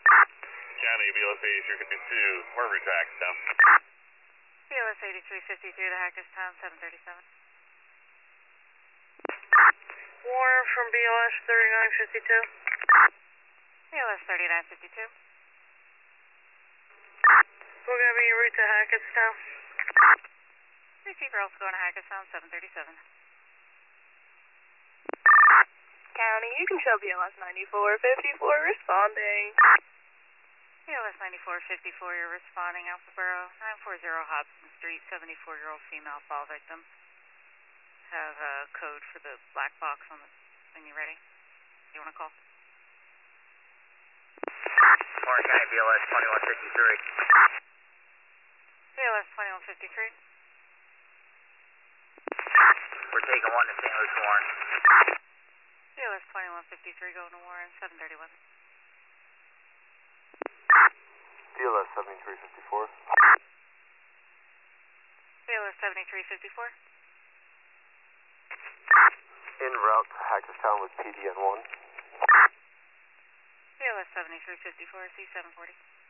County, BLS 8352, where route to Hackettstown? BLS 8352 to Hackettstown, 737. Warren from BLS 3952. BLS 3952. We're going to be en route to Hackettstown. Receiver also going to Hackettstown, 737. County, you can show BLS 9454 responding. BLS 9454, you're responding, Alphaboro, 940 Hobson Street, 74-year-old female fall victim. Have a code for the black box on the, when you're ready. You want to call? Warren County, BLS 2153. BLS 2153. We're taking one to St. Louis, Warren. BLS 2153 going to Warren, 731. BLS 7354. BLS 7354. En route to Hackettstown with PDN 1. BLS 7354, C740.